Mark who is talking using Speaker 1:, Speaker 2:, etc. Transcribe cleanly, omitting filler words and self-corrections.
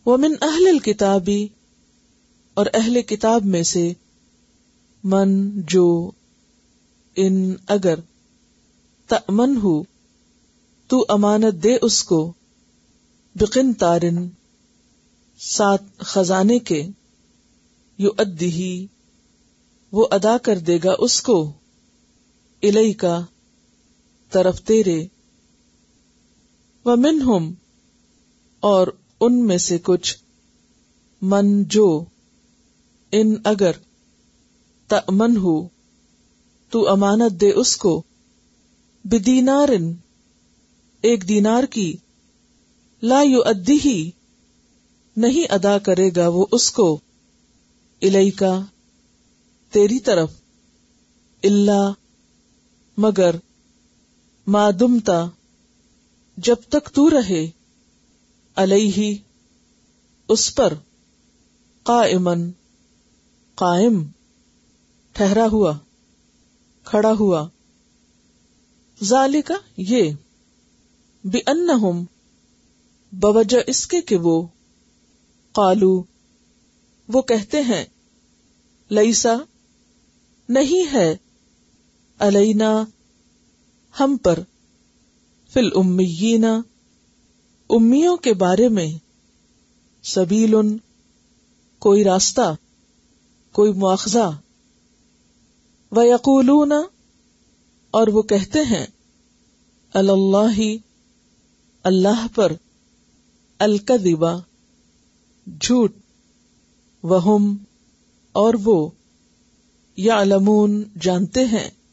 Speaker 1: ومن اہل الکتاب، اور اہل کتاب میں سے، من جو، ان اگر، تأمن ہو تو امانت دے اس کو، بقنطار 7 خزانے کے، یؤدیہ وہ ادا کر دے گا اس کو، الیکا طرف تیرے، ومنہم اور ان میں سے کچھ، من جو، ان اگر، تأمن ہو تو امانت دے اس کو، بدینار 1 دینار کی، لا یؤدیہ نہیں ادا کرے گا وہ اس کو، الیکا تیری طرف، الا مگر، ما دمتا جب تک تو رہے، علیہ اس پر، قائمن قائم ٹھہرا ہوا، کھڑا ہوا، ذالک یہ، بأنہم بوجہ اس کے کہ وہ، قالو وہ کہتے ہیں، لیسا نہیں ہے، علینا ہم پر، فی الامیین امیوں کے بارے میں، سبیل کوئی راستہ، کوئی مواخذہ، ویقولون اور وہ کہتے ہیں، علی اللہ اللہ پر، الکذب جھوٹ، وہم اور وہ، یعلمون جانتے ہیں،